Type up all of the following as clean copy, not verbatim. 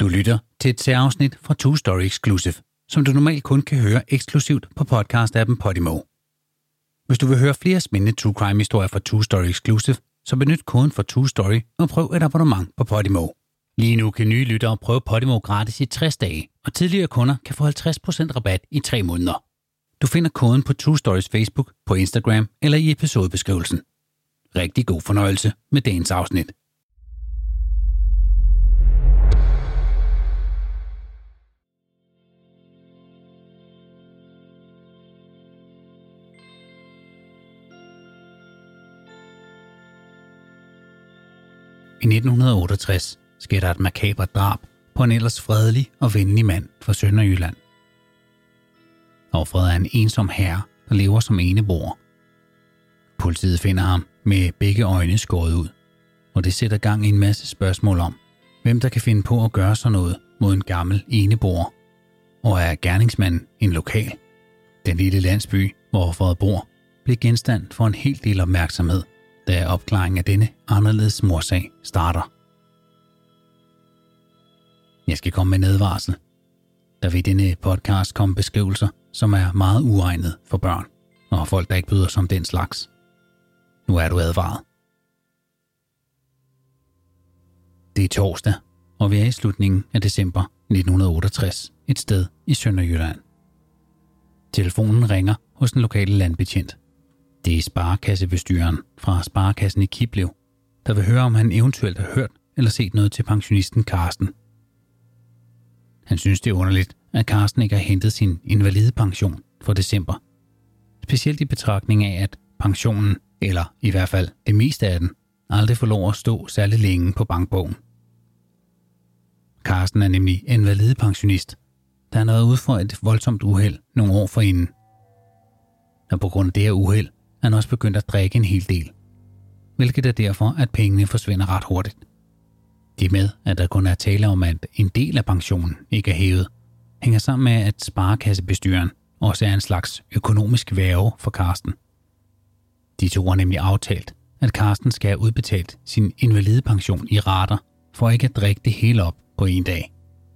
Du lytter til et særafsnit fra Two Story Exclusive, som du normalt kun kan høre eksklusivt på podcast-appen Podimo. Hvis du vil høre flere spændende true crime-historier fra Two Story Exclusive, så benyt koden for Two Story og prøv et abonnement på Podimo. Lige nu kan nye lyttere prøve Podimo gratis i 60 dage, og tidligere kunder kan få 50% rabat i 3 måneder. Du finder koden på Two Stories Facebook, på Instagram eller i episodebeskrivelsen. Rigtig god fornøjelse med dagens afsnit. I 1968 sker der et makabert drab på en ellers fredelig og venlig mand fra Sønderjylland. Offeret er en ensom herre, der lever som eneboer. Politiet finder ham med begge øjne skåret ud, og det sætter gang i en masse spørgsmål om, hvem der kan finde på at gøre sådan noget mod en gammel eneboer. Og er gerningsmanden en lokal? Den lille landsby, hvor offeret bor, bliver genstand for en hel del opmærksomhed, da opklaringen af denne anderledes morsag starter. Jeg skal komme med en advarsel. Der vil i denne podcast komme beskrivelser, som er meget uegnet for børn, og folk, der ikke bryder sig om den slags. Nu er du advaret. Det er torsdag, og vi er i slutningen af december 1968, et sted i Sønderjylland. Telefonen ringer hos den lokale landbetjent. Det er sparekassebestyreren fra Sparekassen i Kiblev, der vil høre, om han eventuelt har hørt eller set noget til pensionisten Carsten. Han synes, det er underligt, at Carsten ikke har hentet sin invalidepension for december. Specielt i betragtning af, at pensionen, eller i hvert fald det meste af den, aldrig får lov at stå særlig længe på bankbogen. Carsten er nemlig invalidepensionist, da han har været ude for et voldsomt uheld nogle år forinden. Og på grund af det her uheld er han også begyndt at drikke en hel del, hvilket er derfor, at pengene forsvinder ret hurtigt. Det med, at der kun er tale om, at en del af pensionen ikke er hævet, hænger sammen med, at sparekassebestyreren også er en slags økonomisk værge for Carsten. De to har nemlig aftalt, at Carsten skal have udbetalt sin invalidepension i rater, for ikke at drikke det hele op på en dag.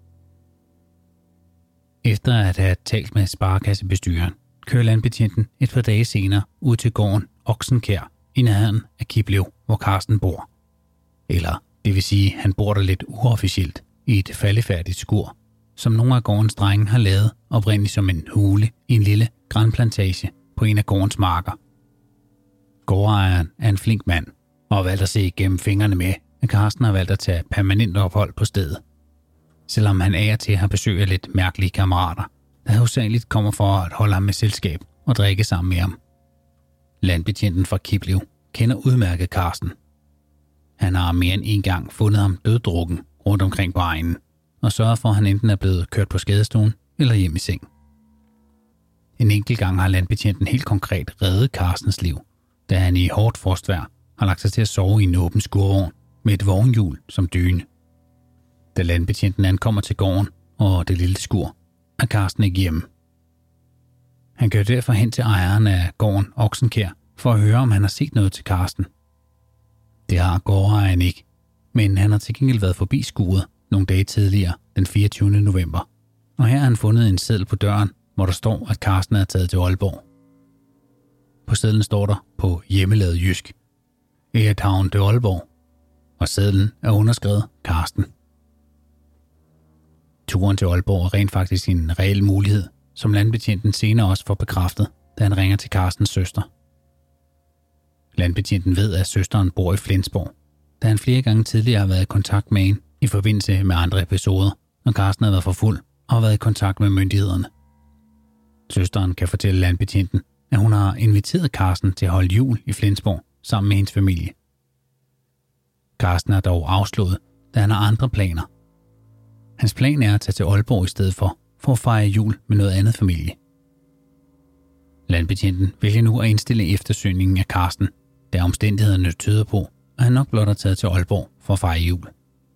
Efter at have talt med sparekassebestyreren, kører landbetjenten et par dage senere ud til gården Oksenkær i nærheden af Kiblev, hvor Carsten bor. Eller det vil sige, han bor der lidt uofficielt i et faldefærdigt skur, som nogle af gårdens drenge har lavet oprindeligt som en hule i en lille granplantage på en af gårdens marker. Gårdejeren er en flink mand og har valgt at se igennem fingrene med, at Carsten har valgt at tage permanent ophold på stedet. Selvom han af og til har besøg af lidt mærkelige kammerater, der hovedsageligt kommer for at holde ham med selskab og drikke sammen med ham. Landbetjenten fra Kiblev kender udmærket Carsten. Han har mere end en gang fundet ham døddrukken rundt omkring på egnen, og sørget for, at han enten er blevet kørt på skadestuen eller hjem i seng. En enkelt gang har landbetjenten helt konkret reddet Carstens liv, da han i hårdt frostvejr har lagt sig til at sove i en åben skurvogn med et vognhjul som dyne. Da landbetjenten ankommer til gården og det lille skur, er Carsten ikke hjemme. Han kører derfor hen til ejeren af gården Oksenkær for at høre, om han har set noget til Carsten. Det har gårdejeren ikke, men han har til gengæld været forbi skuret nogle dage tidligere, den 24. november. Og her har han fundet en seddel på døren, hvor der står, at Carsten er taget til Aalborg. På sedlen står der på hjemmelavet jysk: Airtown til Aalborg, og sedlen er underskrevet Carsten. Turen til Aalborg er rent faktisk en reel mulighed, som landbetjenten senere også får bekræftet, da han ringer til Carstens søster. Landbetjenten ved, at søsteren bor i Flensborg, da han flere gange tidligere har været i kontakt med hende i forbindelse med andre episoder, når Carsten har været for fuld og har været i kontakt med myndighederne. Søsteren kan fortælle landbetjenten, at hun har inviteret Carsten til at holde jul i Flensborg sammen med hendes familie. Carsten er dog afslået, da han har andre planer. Hans plan er at tage til Aalborg i stedet for at fejre jul med noget andet familie. Landbetjenten vælger nu at indstille eftersøgningen af Carsten, da omstændighederne tyder på, at han nok blot er taget til Aalborg for at fejre jul.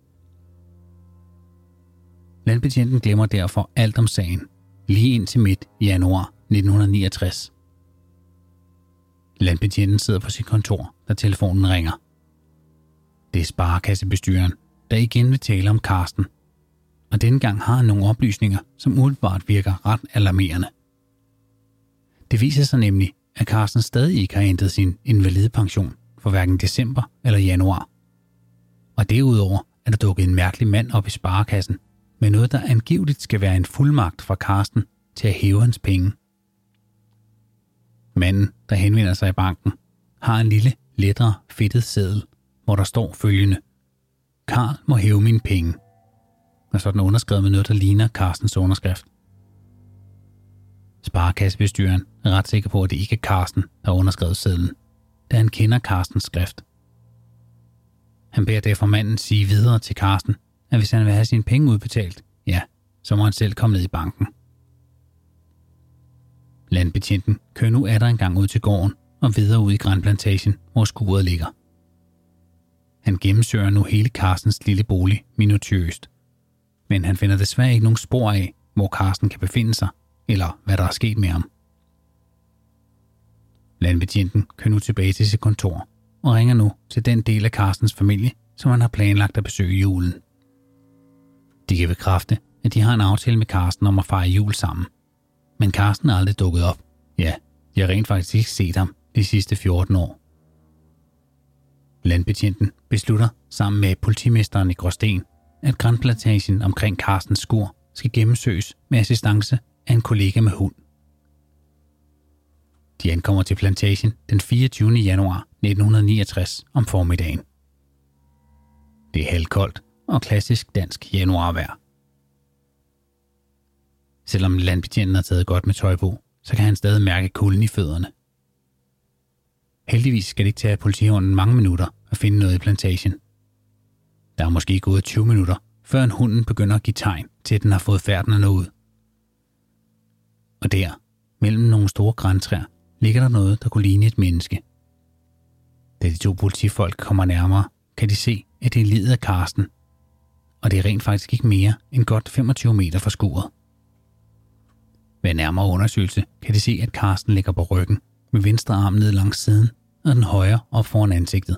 Landbetjenten glemmer derfor alt om sagen, lige indtil midt i januar 1969. Landbetjenten sidder på sit kontor, da telefonen ringer. Det er sparekassebestyreren, der igen vil tale om Carsten. og denne gang har han nogle oplysninger, som umiddelbart virker ret alarmerende. Det viser sig nemlig, at Carsten stadig ikke har hentet sin invalidepension for hverken december eller januar. Og derudover er der dukket en mærkelig mand op i sparekassen med noget, der angiveligt skal være en fuldmagt fra Carsten til at hæve hans penge. Manden, der henvender sig i banken, har en lille, lettere, fedtet seddel, hvor der står følgende: Karl må hæve mine penge. Og så er den underskrevet med noget, der ligner Carstens underskrift. Sparekassebestyreren er ret sikker på, at det ikke er Carsten, der har underskrevet sedlen, da han kender Carstens skrift. Han beder derfor manden sige videre til Carsten, at hvis han vil have sine penge udbetalt, ja, så må han selv komme ned i banken. Landbetjenten kører nu atter en gang ud til gården og videre ud i Grandplantagen, hvor skuret ligger. Han gennemsøger nu hele Carstens lille bolig minutiøst, men han finder desværre ikke nogen spor af, hvor Carsten kan befinde sig, eller hvad der er sket med ham. Landbetjenten kører nu tilbage til sit kontor og ringer nu til den del af Carstens familie, som han har planlagt at besøge i julen. De kan bekræfte, at de har en aftale med Carsten om at fejre jul sammen. Men Carsten er aldrig dukket op. Ja, jeg har rent faktisk ikke set ham de sidste 14 år. Landbetjenten beslutter sammen med politimesteren i Gråsten, at Grandplantagen omkring Carstens skur skal gennemsøges med assistance af en kollega med hund. De ankommer til plantagen den 24. januar 1969 om formiddagen. Det er halvkoldt og klassisk dansk januarvejr. Selvom landbetjenten har taget godt med tøj på, så kan han stadig mærke kulden i fødderne. Heldigvis skal det ikke tage politihunden mange minutter at finde noget i plantagen. Der er måske gået 20 minutter, før en hunden begynder at give tegn til, at den har fået færden af noget. Og der, mellem nogle store grantræer, ligger der noget, der kunne ligne et menneske. Da de to politifolk kommer nærmere, kan de se, at det er liget af Carsten, og det er rent faktisk ikke mere end godt 25 meter fra skuret. Ved nærmere undersøgelse kan de se, at Carsten ligger på ryggen med venstre arm ned langs siden og den højre op foran ansigtet.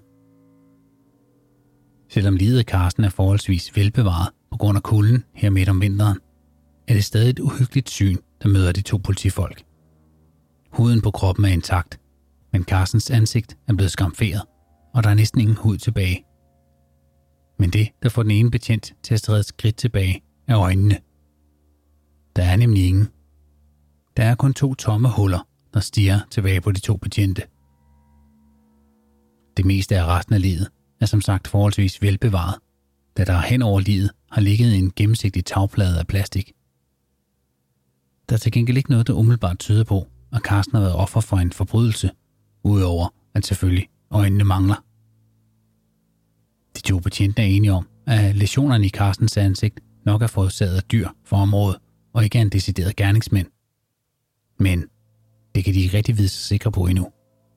Selvom liget af Carsten er forholdsvis velbevaret på grund af kulden her midt om vinteren, er det stadig et uhyggeligt syn, der møder de to politifolk. Huden på kroppen er intakt, men Carstens ansigt er blevet skamferet, og der er næsten ingen hud tilbage. Men det, der får den ene betjent til at træde et skridt tilbage, er øjnene. Der er nemlig ingen. Der er kun 2 tomme huller, der stirrer tilbage på de 2 betjente. Det meste af resten af liget er som sagt forholdsvis velbevaret, da der hen over liget har ligget en gennemsigtig tagplade af plastik. Der er til gengæld ikke noget, der umiddelbart tyder på, at Carsten har været offer for en forbrydelse, udover at selvfølgelig øjnene mangler. De 2 betjente er enige om, at læsionerne i Carstens ansigt nok er forårsaget af dyr for området, og ikke er en decideret gerningsmænd. Men det kan de ikke rigtig vide sig sikre på endnu.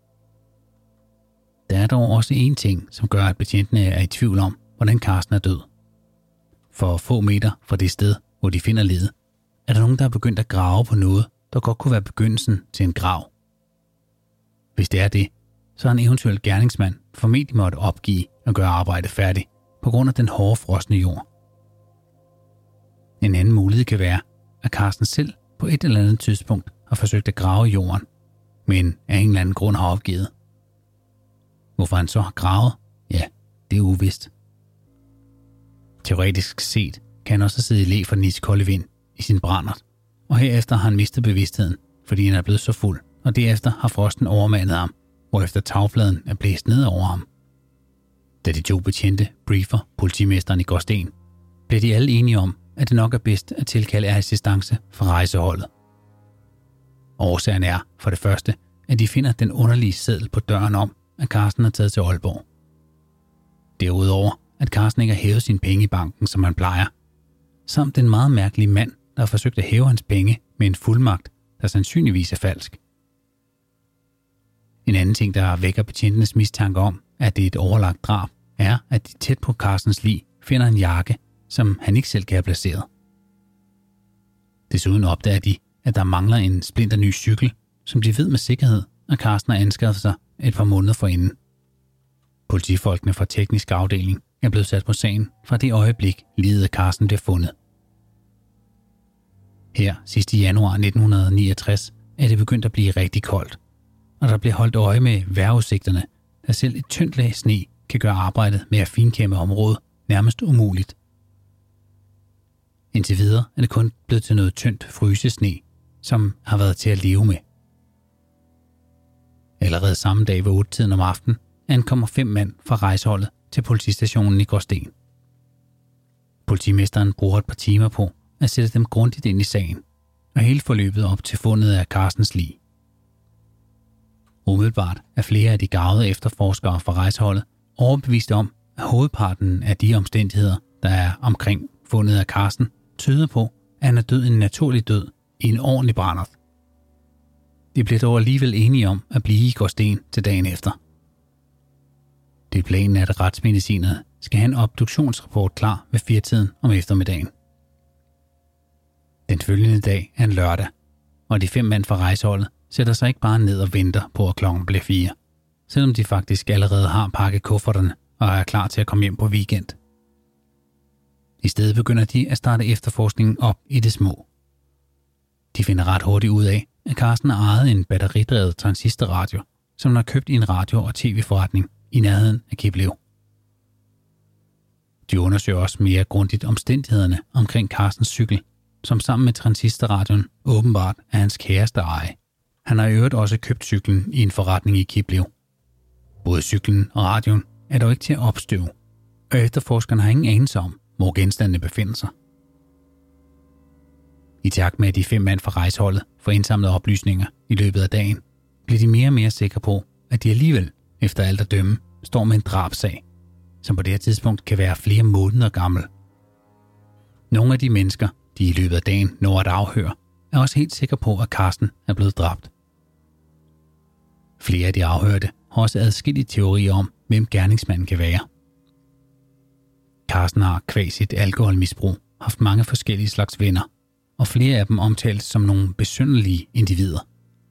Der er dog også en ting, som gør, at betjentene er i tvivl om, hvordan Carsten er død. For få meter fra det sted, hvor de finder liget, er der nogen, der er begyndt at grave på noget, der godt kunne være begyndelsen til en grav. Hvis det er det, så har en eventuel gerningsmand formentlig måtte opgive og gøre arbejdet færdigt på grund af den hårde frosne jord. En anden mulighed kan være, at Carsten selv på et eller andet tidspunkt har forsøgt at grave i jorden, men af en eller anden grund har opgivet. Hvorfor han så har gravet? Ja, det er uvist. Teoretisk set kan han også sidde i læ for den iskolde vind i sin brændert, og herefter har han mistet bevidstheden, fordi han er blevet så fuld, og derefter har frosten overmandet ham, hvorefter tagpladen er blæst ned over ham. Da de 2 betjente briefer politimesteren i Gråsten, blev de alle enige om, at det nok er bedst at tilkalde assistance fra rejseholdet. Årsagen er, for det første, at de finder den underlige seddel på døren om, at Carsten er taget til Aalborg. Derudover, at Carsten ikke har hævet sine penge i banken, som han plejer, samt den meget mærkelige mand, der har forsøgt at hæve hans penge med en fuldmagt, der sandsynligvis er falsk. En anden ting, der vækker betjentenes mistanke om, at det er et overlagt drab, er, at de tæt på Carstens lig finder en jakke, som han ikke selv kan have placeret. Desuden opdager de, at der mangler en splinterny cykel, som de ved med sikkerhed, at Carsten har anskaffet sig et par måneder forinden. Politifolkene fra teknisk afdeling er blevet sat på sagen fra det øjeblik, liget af Carsten bliver fundet, Her sidst i januar 1969 er det begyndt at blive rigtig koldt, og der bliver holdt øje med vejrudsigterne, da selv et tyndt lag sne kan gøre arbejdet med at finkæmme området nærmest umuligt. Indtil videre er det kun blevet til noget tyndt frysesne, som har været til at leve med. Allerede samme dag ved 8-tiden om aftenen ankommer 5 mand fra rejseholdet til politistationen i Gråsten. Politimesteren bruger et par timer på at sætte dem grundigt ind i sagen, og hele forløbet op til fundet af Carstens lig. Umiddelbart er flere af de garvede efterforskere fra rejseholdet overbevist om, at hovedparten af de omstændigheder, der er omkring fundet af Carsten, tyder på, at han er død en naturlig død i en ordentlig brændert. De bliver dog alligevel enige om at blive i Gråsten til dagen efter. Det er planen, at retsmedicinerne skal have en obduktionsrapport klar ved 4-tiden om eftermiddagen. Den følgende dag er en lørdag, og de 5 mand fra rejseholdet sætter sig ikke bare ned og venter på, at klokken bliver 4, selvom de faktisk allerede har pakket kufferterne og er klar til at komme hjem på weekend. I stedet begynder de at starte efterforskningen op i det små. De finder ret hurtigt ud af, at Carsten har ejet en batteridrevet transistorradio, som han har købt i en radio- og tv-forretning i nærheden af Kiblev. De undersøger også mere grundigt omstændighederne omkring Carstens cykel, som sammen med transistorradioen åbenbart er hans kæreste eje. Han har i øvrigt også købt cyklen i en forretning i Kiblev. Både cyklen og radioen er dog ikke til at opstøve, og efterforskerne har ingen anelse om, hvor genstandene befinder sig. I takt med, at de 5 mand fra rejseholdet får indsamlet oplysninger i løbet af dagen, bliver de mere og mere sikre på, at de alligevel, efter alt at dømme, står med en drabsag, som på det her tidspunkt kan være flere måneder gammel. Nogle af de mennesker, de i løbet af dagen når at afhøre, er også helt sikre på, at Carsten er blevet dræbt. Flere af de afhørte har også adskillige teorier om, hvem gerningsmanden kan være. Carsten har qua sit alkoholmisbrug haft mange forskellige slags venner, og flere af dem omtales som nogle besynderlige individer.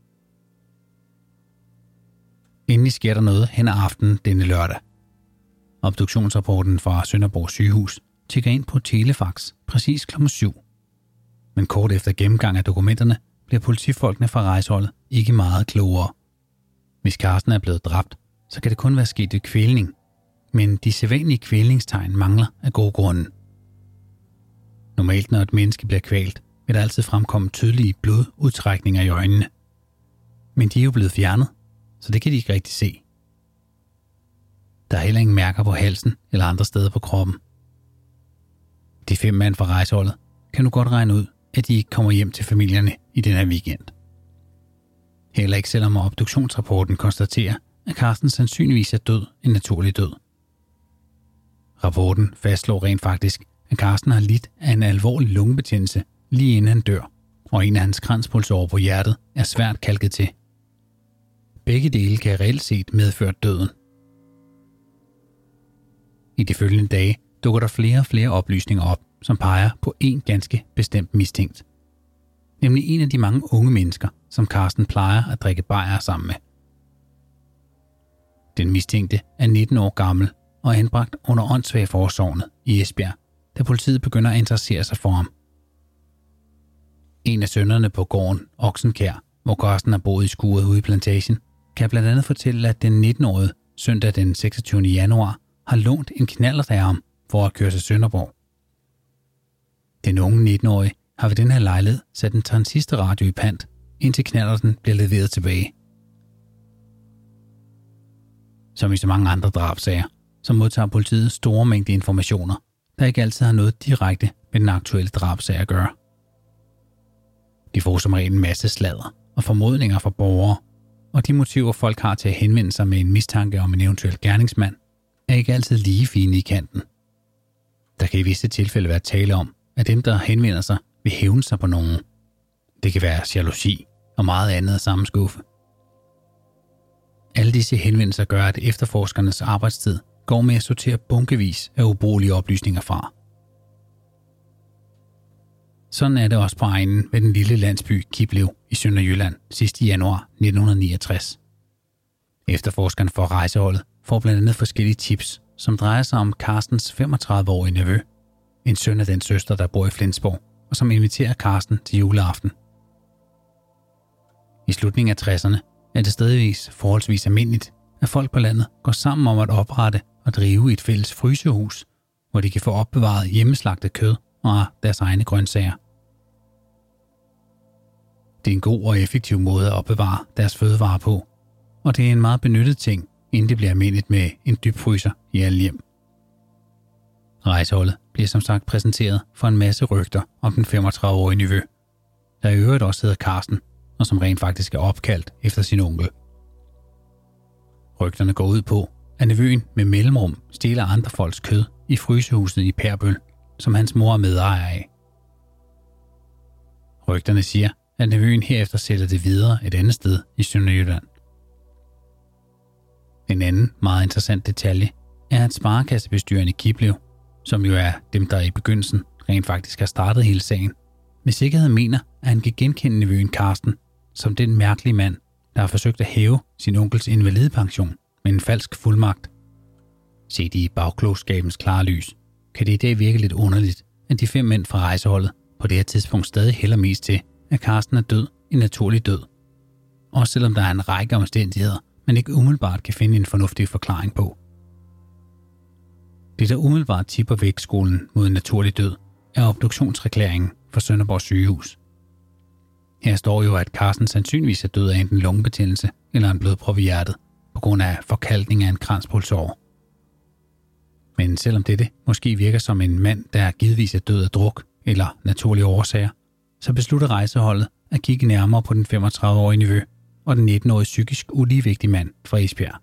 Endelig sker der noget hen ad aftenen denne lørdag. Obduktionsrapporten fra Sønderborg sygehus tikker ind på telefax præcis kl. 7. Men kort efter gennemgang af dokumenterne bliver politifolkene fra rejseholdet ikke meget klogere. Hvis Carsten er blevet dræbt, så kan det kun være sket ved kvælning, men de sædvanlige kvælningstegn mangler af gode grunde. Normalt når et menneske bliver kvalt, vil der altid fremkomme tydelige blodudtrækninger i øjnene. Men de er jo blevet fjernet, så det kan de ikke rigtig se. Der er heller ingen mærker på halsen eller andre steder på kroppen. De 5 mand fra rejseholdet kan nu godt regne ud, at de ikke kommer hjem til familierne i den her weekend. Heller ikke selvom obduktionsrapporten konstaterer, at Carsten sandsynligvis er død en naturlig død. Rapporten fastslår rent faktisk, at Carsten har lidt af en alvorlig lungebetændelse lige inden han dør, og en af hans kranspulsårer på hjertet er svært kalket til. Begge dele kan reelt set medføre døden. I de følgende dage dukker der flere og flere oplysninger op, som peger på en ganske bestemt mistænkt. Nemlig en af de mange unge mennesker, som Carsten plejer at drikke bajer sammen med. Den mistænkte er 19 år gammel og anbragt under åndssvageforsorgnet i Esbjerg, da politiet begynder at interessere sig for ham. En af sønnerne på gården Oksenkær, hvor Carsten har boet i skuret ude i plantagen, kan blandt andet fortælle, at den 19-årige søndag den 26. januar har lånt en knallert af ham for at køre til Sønderborg. Den unge 19-årige har ved den her lejlighed sat en transistorradio i pant, indtil knallerten bliver leveret tilbage. Som i så mange andre drabsager, så modtager politiet store mængder informationer, der ikke altid har noget direkte med den aktuelle drabsag at gøre. De får som regel en masse sladder og formodninger fra borgere, og de motiver folk har til at henvende sig med en mistanke om en eventuel gerningsmand, er ikke altid lige fine i kanten. Der kan i visse tilfælde være tale om, at dem, der henvender sig, vil hævne sig på nogen. Det kan være jalousi og meget andet af samme skuffe. Alle disse henvendelser gør, at efterforskernes arbejdstid går med at sortere bunkevis af ubrugelige oplysninger fra. Sådan er det også på egnen ved den lille landsby Kiblev i Sønderjylland sidst i januar 1969. Efterforskerne for rejseholdet får blandt andet forskellige tips, som drejer sig om Carstens 35-årige nevø, en søn af den søster, der bor i Flensborg, og som inviterer Carsten til juleaften. I slutningen af 60'erne er det stadigvis forholdsvis almindeligt, at folk på landet går sammen om at oprette og drive et fælles frysehus, hvor de kan få opbevaret hjemmeslagtet kød og deres egne grøntsager. Det er en god og effektiv måde at opbevare deres fødevarer på, og det er en meget benyttet ting, inden det bliver almindeligt med en dybfryser i alle hjem. Rejseholdet bliver som sagt præsenteret for en masse rygter om den 35-årige nevø, der i øvrigt også hedder Carsten, og som rent faktisk er opkaldt efter sin onkel. Rygterne går ud på, at nevøen med mellemrum stjæler andre folks kød i frysehuset i Perbøl, som hans mor er medejer af. Rygterne siger, at nevøen herefter sætter det videre et andet sted i Sønderjylland. En anden meget interessant detalje er, at sparekassebestyreren i Kiblev, som jo er dem, der i begyndelsen rent faktisk har startet hele sagen, med sikkerhed mener, at han kan genkende nevøen Carsten som den mærkelige mand, der har forsøgt at hæve sin onkels invalidepension med en falsk fuldmagt. Set i bagklogskabens klare lys, kan det i dag virke lidt underligt, at de 5 mænd fra rejseholdet på det her tidspunkt stadig hælder mest til, at Carsten er død en naturlig død. Også selvom der er en række omstændigheder, man ikke umiddelbart kan finde en fornuftig forklaring på. Det, der umiddelbart tipper vægtskolen mod en naturlig død, er obduktionserklæringen fra Sønderborg sygehus. Her står jo, at Carsten sandsynligvis er død af enten lungebetændelse eller en blodprop i hjertet på grund af forkalkning af en kranspulsår. Men selvom dette måske virker som en mand, der givetvis er død af druk eller naturlige årsager, så beslutter rejseholdet at kigge nærmere på den 35-årige nevø og den 19-årige psykisk uligevægtige mand fra Esbjerg.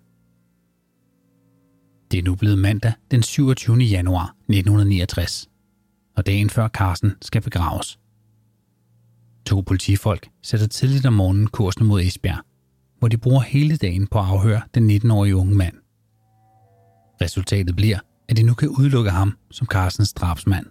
Det er nu blevet mandag den 27. januar 1969, og dagen før Carsten skal begraves. 2 politifolk sætter tidligt om morgenen kursen mod Esbjerg, hvor de bruger hele dagen på at afhøre den 19-årige unge mand. Resultatet bliver, at de nu kan udelukke ham som Carstens drabsmand.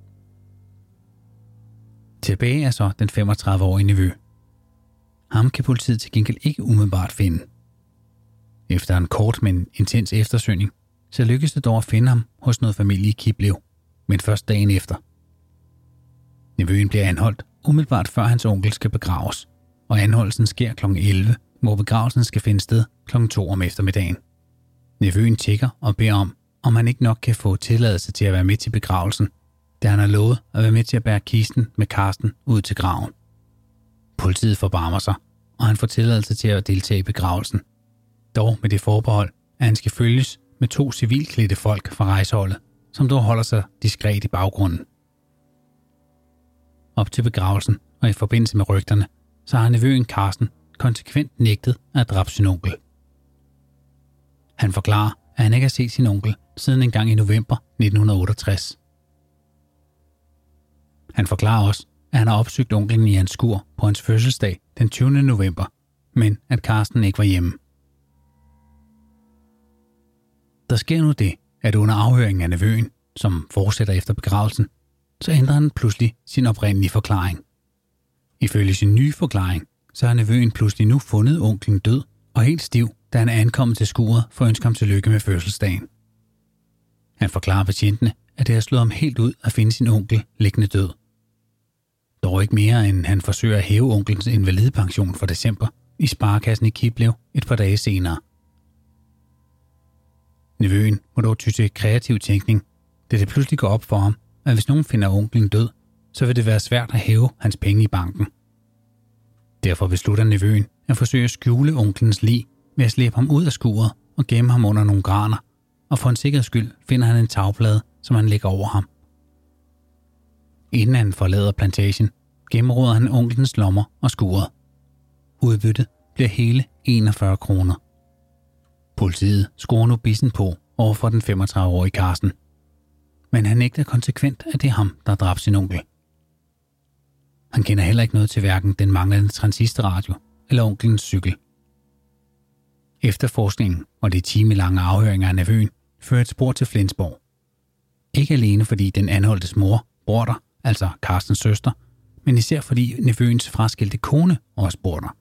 Tilbage er så den 35-årige nevø. Ham kan politiet til gengæld ikke umiddelbart finde. Efter en kort, men intens eftersøgning, så lykkes det dog at finde ham hos noget familie i Kiblev, men først dagen efter. Nevøen bliver anholdt umiddelbart før hans onkel skal begraves, og anholdelsen sker kl. 11, hvor begravelsen skal finde sted kl. 2 om eftermiddagen. Nevøen tjekker og beder om han ikke nok kan få tilladelse til at være med til begravelsen, da han har lovet at være med til at bære kisten med Carsten ud til graven. Politiet forbarmer sig, og han får tilladelse til at deltage i begravelsen. Dog med det forbehold, at han skal følges med 2 civilklædte folk fra rejseholdet, som dog holder sig diskret i baggrunden. Op til begravelsen og i forbindelse med rygterne, så har nevøen Carsten konsekvent nægtet at dræbe sin onkel. Han forklarer, at han ikke har set sin onkel siden en gang i november 1968. Han forklarer også, at han har opsøgt onklen i hans skur på hans fødselsdag den 20. november, men at Carsten ikke var hjemme. Der sker nu det, at under afhøringen af nevøen, som fortsætter efter begravelsen, så ændrer han pludselig sin oprindelige forklaring. Ifølge sin nye forklaring, så har nevøen pludselig nu fundet onklen død og helt stiv, da han er ankommet til skuret for at ønske ham tillykke med fødselsdagen. Han forklarer betjentene, at det har slået ham helt ud at finde sin onkel liggende død. Dog ikke mere, end han forsøger at hæve onklens invalidepension for december i sparekassen i Kiblev et par dage senere. Nevøen må dog ty til kreativ tænkning, da det pludselig går op for ham, at hvis nogen finder onklen død, så vil det være svært at hæve hans penge i banken. Derfor beslutter nevøen at forsøge at skjule onklens lig ved at slæbe ham ud af skuret og gemme ham under nogle graner, og for en sikkerheds skyld finder han en tagplade, som han lægger over ham. Inden han forlader plantagen, gennemråder han onklens lommer og skuret. Udbyttet bliver hele 41 kroner. Politiet skruer nu bissen på over for den 35-årige Carsten. Men han nægter konsekvent, at det er ham, der har dræbt sin onkel. Han kender heller ikke noget til hverken den manglende transistorradio eller onklens cykel. Efterforskningen og de timelange afhøringer af nevøen fører et spor til Flensborg. Ikke alene fordi den anholdtes mor, bror, altså Carstens søster, men især fordi nevøens fraskilte kone også bor der.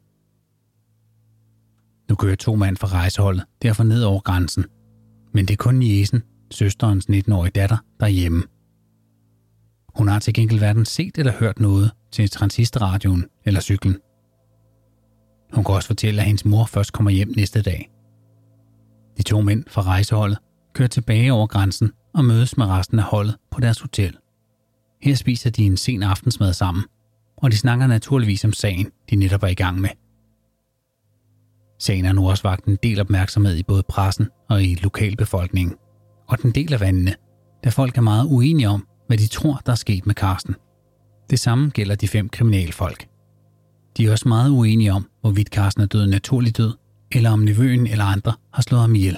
Nu kører 2 mand fra rejseholdet derfor ned over grænsen, men det er kun niecen, søsterens 19-årige datter, der er hjemme. Hun har til gengæld hverken set eller hørt noget til transistorradioen eller cyklen. Hun kan også fortælle, at hendes mor først kommer hjem næste dag. De 2 mænd fra rejseholdet kører tilbage over grænsen og mødes med resten af holdet på deres hotel. Her spiser de en sen aftensmad sammen, og de snakker naturligvis om sagen, de netop er i gang med. Sagen har nu også vakt en del opmærksomhed i både pressen og i lokalbefolkningen, og den deler vandene, da folk er meget uenige om, hvad de tror, der er sket med Carsten. Det samme gælder de 5 kriminalfolk. De er også meget uenige om, hvorvidt Carsten er død en naturlig død, eller om nevøen eller andre har slået ham ihjel.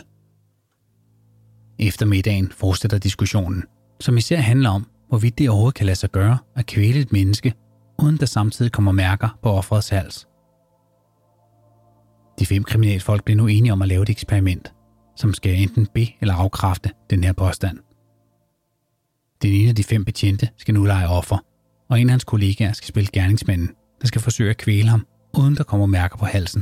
Efter middagen fortsætter diskussionen, som især handler om, hvorvidt det overhovedet kan lade sig gøre at kvæle et menneske, uden der samtidig kommer mærker på offerets hals. De 5 kriminalfolk bliver nu enige om at lave et eksperiment, som skal enten be- eller afkræfte den her påstand. Den ene af de 5 betjente skal nu lege offer, og en af hans kollegaer skal spille gerningsmanden, der skal forsøge at kvæle ham, uden der kommer mærker på halsen.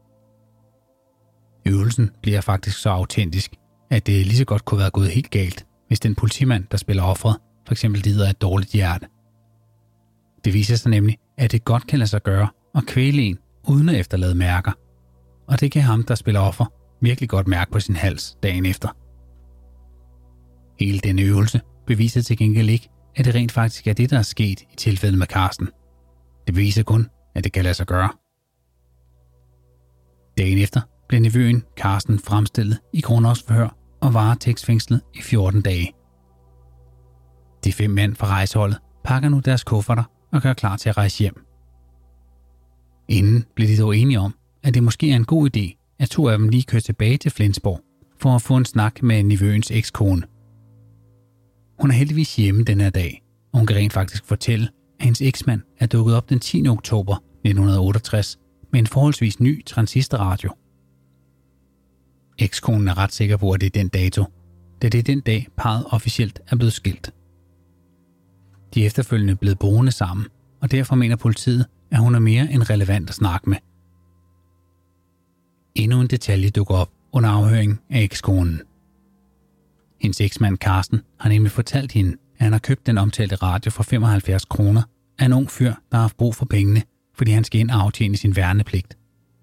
Øvelsen bliver faktisk så autentisk, at det lige så godt kunne være gået helt galt, hvis den politimand, der spiller offeret, for eksempel lider af et dårligt hjerte. Det viser sig nemlig, at det godt kan lade sig gøre at kvæle en, uden at efterlade mærker. Og det kan ham, der spiller offer, virkelig godt mærke på sin hals dagen efter. Hele denne øvelse beviser til gengæld ikke, at det rent faktisk er det, der er sket i tilfældet med Carsten. Det beviser kun, at det kan lade sig gøre. Dagen efter blev nevøen Carsten fremstillet i grundlovsforhør og varetægtsfængslet i 14 dage. De 5 mænd fra rejseholdet pakker nu deres kufferter og gør klar til at rejse hjem. Inden blev de dog enige om, at det måske er en god idé, at 2 af dem lige kører tilbage til Flensborg for at få en snak med nevøens ekskone. Hun er heldigvis hjemme den her dag, og hun kan rent faktisk fortælle, at hendes eksmand er dukket op den 10. oktober 1968 med en forholdsvis ny transistorradio. Ekskonen er ret sikker på, at det er den dato, da det er den dag, parret officielt er blevet skilt. De efterfølgende er blevet boende sammen, og derfor mener politiet, at hun er mere end relevant at snakke med. Endnu en detalje dukker op under afhøringen af ekskonen. Hendes eksmand Carsten har nemlig fortalt hende, at han har købt den omtalte radio for 75 kroner af en ung fyr, der har haft brug for pengene, fordi han skal ind og aftjene sin værnepligt.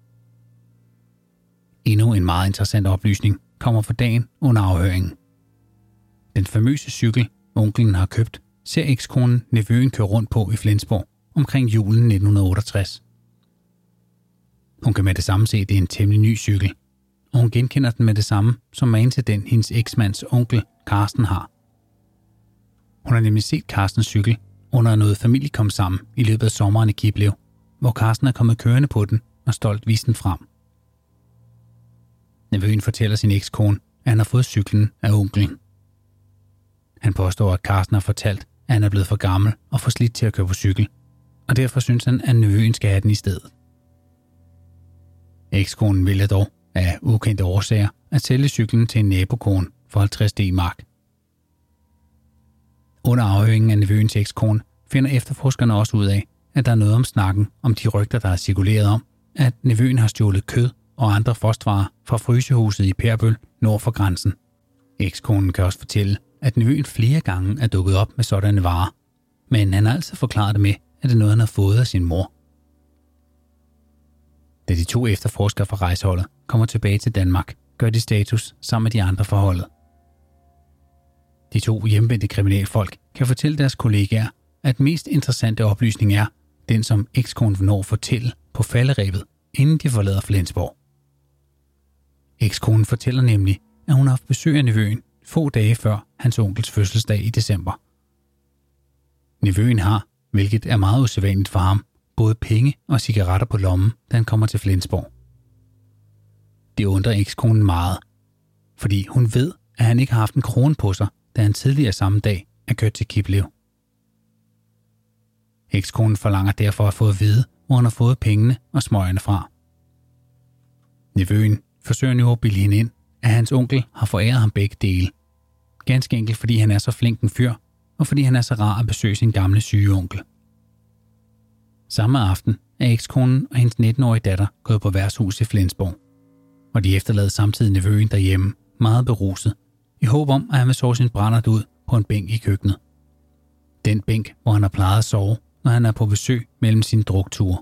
Endnu en meget interessant oplysning kommer for dagen under afhøringen. Den famøse cykel, onkelen har købt, ser ekskonen nevøen køre rundt på i Flensborg omkring julen 1968. Hun kan med det samme se, at det er en temmelig ny cykel, og hun genkender den med det samme, som er til den, hendes eksmands onkel Carsten har. Hun har nemlig set Carstens cykel under noget familie kom sammen i løbet af sommeren i Kiblev, hvor Carsten er kommet kørende på den og stolt viste den frem. Nevøen fortæller sin ekskone, at han har fået cyklen af onkelen. Han påstår, at Carsten har fortalt, at han er blevet for gammel og for slidt til at køre på cykel, og derfor synes han, at nevøen skal have den i stedet. Ekskonen vælger dog af ukendte årsager at sælge cyklen til en nabokone for 50 D-mark. Under afhøringen af nevøens ekskone finder efterforskerne også ud af, at der er noget om snakken om de rygter, der er cirkuleret om, at nevøen har stjålet kød og andre frostvarer fra frysehuset i Perbøl nord for grænsen. Ekskonen kan også fortælle, at nevøen flere gange er dukket op med sådanne varer, men han har altid forklaret det med, at det er noget, han har fået af sin mor. Da de 2 efterforskere fra rejseholdet kommer tilbage til Danmark, gør de status sammen med de andre fra holdet. De 2 hjemvendte kriminalfolk kan fortælle deres kollegaer, at mest interessante oplysning er den, som ekskonen når at fortælle på falderebet, inden de forlader Flensborg. Ekskonen fortæller nemlig, at hun har haft besøg af nevøen få dage før hans onkels fødselsdag i december. Nevøen har, hvilket er meget usædvanligt for ham, både penge og cigaretter på lommen, da han kommer til Flensborg. Det undrer ekskonen meget, fordi hun ved, at han ikke har haft en krone på sig, da han tidligere samme dag er kørt til Kiblev. Ekskonen forlanger derfor at få at vide, hvor han har fået pengene og smøgerne fra. Nevøen forsøger nu at bilde hende ind, at hans onkel har foræret ham begge dele. Ganske enkelt fordi han er så flink en fyr, og fordi han er så rar at besøge sin gamle syge onkel. Samme aften er ekskonen og hendes 19-årige datter gået på værtshus i Flensborg, og de efterlader samtidig nevøen derhjemme, meget beruset, i håb om, at han vil sove sin brændert ud på en bænk i køkkenet. Den bænk, hvor han har plejet at sove, når han er på besøg mellem sine drukture.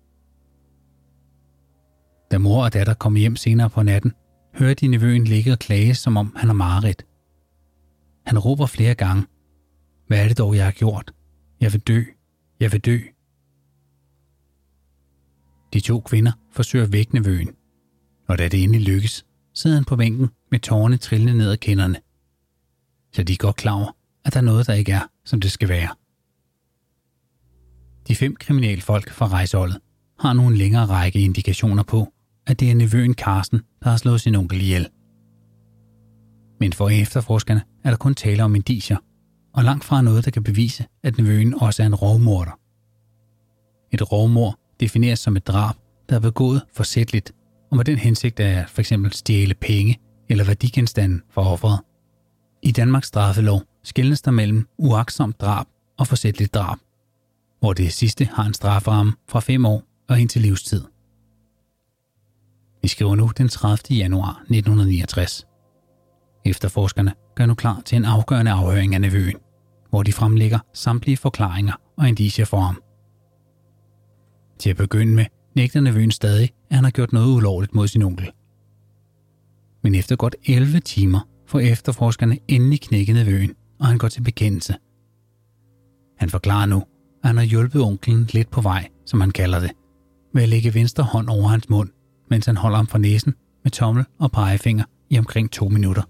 Da mor og datter kommer hjem senere på natten, hører de nevøen ligge og klage, som om han har mareridt. Han råber flere gange: "Hvad er det dog, jeg har gjort? Jeg vil dø. Jeg vil dø." De 2 kvinder forsøger at vække nevøen, og da det endelig lykkes, sidder han på bænken med tårerne trillende ned ad kinderne. Så de er godt klar over, at der er noget, der ikke er, som det skal være. De 5 kriminalfolk fra rejseholdet har nu en længere række indikationer på, at det er nevøen Carsten, der har slået sin onkel ihjel. Men for efterforskerne er der kun tale om indicier, og langt fra noget, der kan bevise, at nevøen også er en rovmorder. Et rovmord defineres som et drab, der er begået forsætligt, og med den hensigt at f.eks. stjæle penge eller værdigenstande for offeret. I Danmarks straffelov skelnes der mellem uagtsomt drab og forsætligt drab, hvor det sidste har en strafferamme fra 5 år og indtil livstid. Vi skriver nu den 30. januar 1969. Efterforskerne gør nu klar til en afgørende afhøring af nevøen, hvor de fremlægger samtlige forklaringer og indicier for ham. Til at begynde med nægter nevøen stadig, at han har gjort noget ulovligt mod sin onkel. Men efter godt 11 timer får efterforskerne endelig knækket nevøen, og han går til bekendelse. Han forklarer nu, at han har hjulpet onkelen lidt på vej, som han kalder det, ved at lægge venstre hånd over hans mund, mens han holder ham for næsen med tommel og pegefinger i omkring 2 minutter.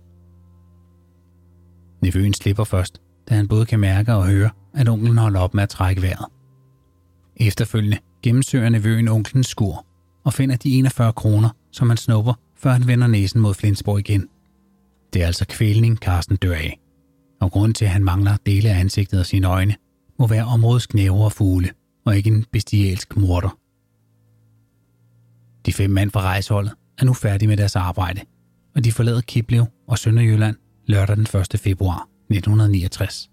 Nevøen slipper først, da han både kan mærke og høre, at onkelen holder op med at trække vejret. Efterfølgende gennemsøger nevøen onklens skur og finder de 41 kroner, som han snupper, før han vender næsen mod Flensborg igen. Det er altså kvælning, Carsten dør af, og grunden til, at han mangler dele af ansigtet og sine øjne, må være områdets knæver og fugle, og ikke en bestialsk morder. De 5 mand fra rejseholdet er nu færdige med deres arbejde, og de forlader Kiblev og Sønderjylland lørdag den 1. februar 1969.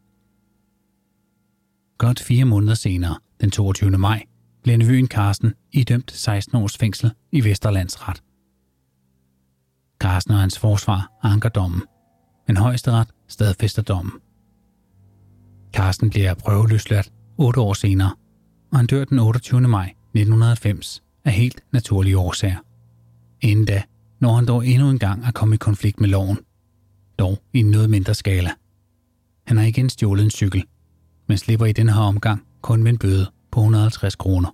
Godt 4 måneder senere, den 22. maj, blev nevøen Carsten idømt 16 års fængsel i Vesterlandsret. Carsten og hans forsvar anker dommen, men Højesteret stadfæster dommen. Carsten bliver prøveløsladt 8 år senere, og han dør den 28. maj 1990 af helt naturlige årsager. Inden da når han dog endnu en gang at komme i konflikt med loven, dog i en noget mindre skala. Han har igen stjålet en cykel, men slipper i denne her omgang kun med en bøde på 150 kroner.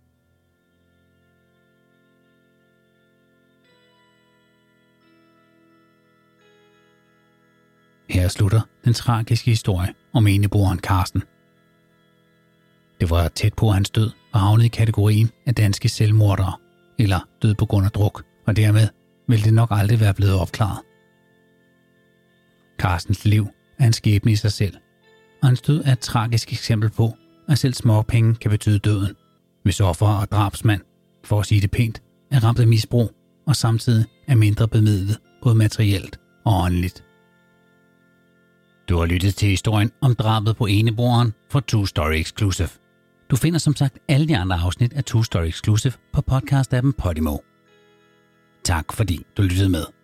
Her slutter den tragiske historie om eneboeren Carsten. Det var tæt på hans død og havnede i kategorien af danske selvmordere, eller død på grund af druk, og dermed ville det nok aldrig være blevet opklaret. Carstens liv er en skæbne i sig selv, og hans død er et tragisk eksempel på, at selv småpenge kan betyde døden, hvis offer og drabsmand, for at sige det pænt, er ramt af misbrug og samtidig er mindre bemidlet både materielt og åndeligt. Du har lyttet til historien om drabet på eneboeren fra True Story Exclusive. Du finder som sagt alle de andre afsnit af True Story Exclusive på podcast-appen Podimo. Tak fordi du lyttede med.